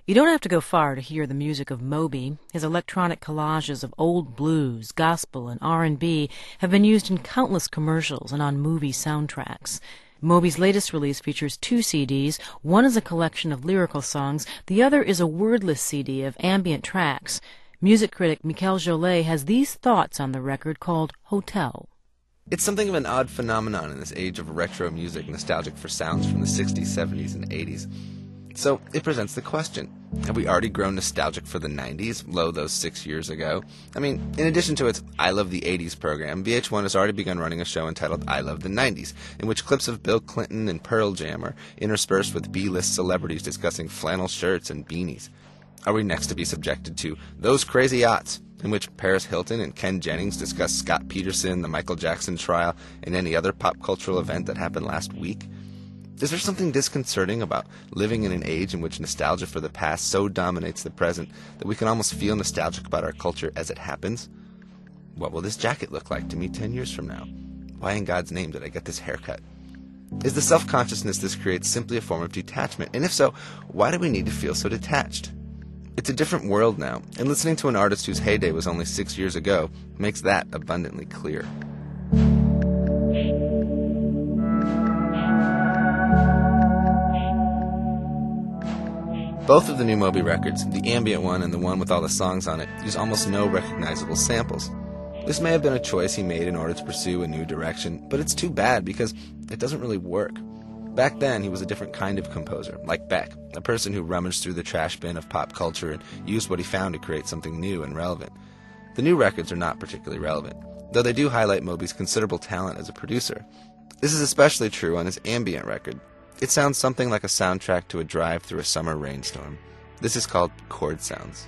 You don't have to go far to hear the music of Moby. His electronic collages of old blues, gospel, and R&B have been used in countless commercials and on movie soundtracks. Moby's latest release features 2 CDs. One is a collection of lyrical songs. The other is a wordless CD of ambient tracks. Music critic Mikel Jolet has these thoughts on the record called Hotel. It's something of an odd phenomenon in this age of retro music nostalgic for sounds from the 60s, 70s, and 80s. So it presents the question, have we already grown nostalgic for the 90s, those 6 years ago? I mean, in addition to its I Love the 80s program, VH1 has already begun running a show entitled I Love the 90s, in which clips of Bill Clinton and Pearl Jam are interspersed with B-list celebrities discussing flannel shirts and beanies. Are we next to be subjected to Those Crazy Yachts, in which Paris Hilton and Ken Jennings discuss Scott Peterson, the Michael Jackson trial, and any other pop cultural event that happened last week? Is there something disconcerting about living in an age in which nostalgia for the past so dominates the present that we can almost feel nostalgic about our culture as it happens? What will this jacket look like to me 10 years from now? Why in God's name did I get this haircut? Is the self-consciousness this creates simply a form of detachment? And if so, why do we need to feel so detached? It's a different world now, and listening to an artist whose heyday was only 6 years ago makes that abundantly clear. Both of the new Moby records, the ambient one and the one with all the songs on it, use almost no recognizable samples. This may have been a choice he made in order to pursue a new direction, but it's too bad because it doesn't really work. Back then, he was a different kind of composer, like Beck, a person who rummaged through the trash bin of pop culture and used what he found to create something new and relevant. The new records are not particularly relevant, though they do highlight Moby's considerable talent as a producer. This is especially true on his ambient record. It sounds something like a soundtrack to a drive through a summer rainstorm. This is called Chord Sounds.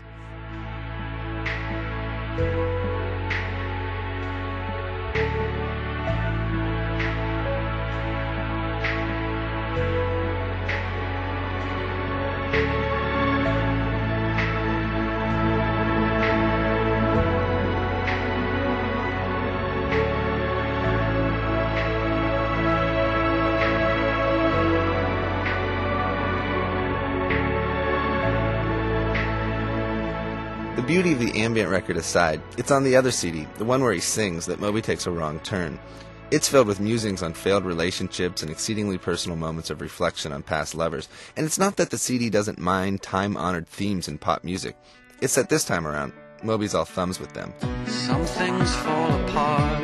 The beauty of the ambient record aside, it's on the other CD, the one where he sings, that Moby takes a wrong turn. It's filled with musings on failed relationships and exceedingly personal moments of reflection on past lovers. And it's not that the CD doesn't mind time-honored themes in pop music. It's that this time around, Moby's all thumbs with them. Some things fall apart.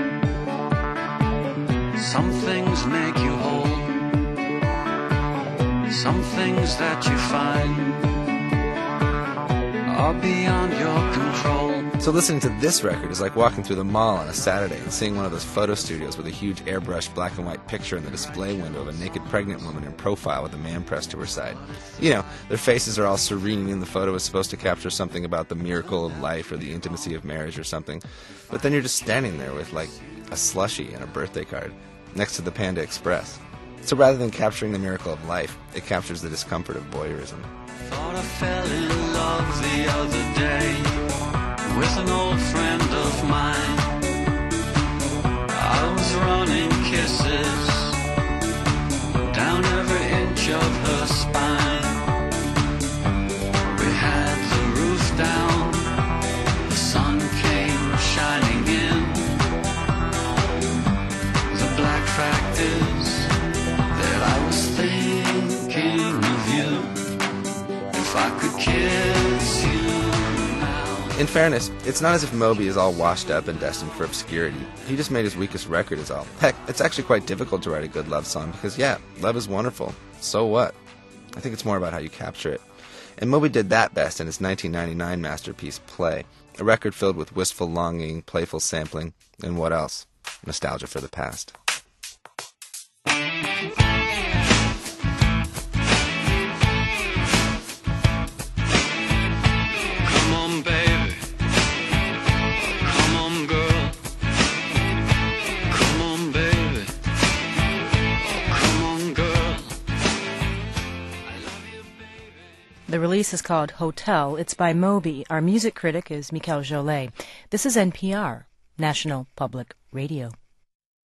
Some things make you whole. Some things that you find are beyond your control. So listening to this record is like walking through the mall on a Saturday and seeing one of those photo studios with a huge airbrushed black and white picture in the display window of a naked pregnant woman in profile with a man pressed to her side. You know, their faces are all serene and the photo is supposed to capture something about the miracle of life or the intimacy of marriage or something. But then you're just standing there with, like, a slushie and a birthday card next to the Panda Express. So rather than capturing the miracle of life, it captures the discomfort of voyeurism. Thought I fell in love the other day with an old friend of mine. I was running kisses down every inch of her spine. We had the roof down, the sun came shining in. The black fact is that I was thinking of you. If I could kiss you now. In fairness, it's not as if Moby is all washed up and destined for obscurity. He just made his weakest record is all. Heck, it's actually quite difficult to write a good love song because, yeah, love is wonderful. So what? I think it's more about how you capture it. And Moby did that best in his 1999 masterpiece, Play, a record filled with wistful longing, playful sampling, and what else? Nostalgia for the past. The release is called Hotel. It's by Moby. Our music critic is Mikel Jolet. This is NPR, National Public Radio.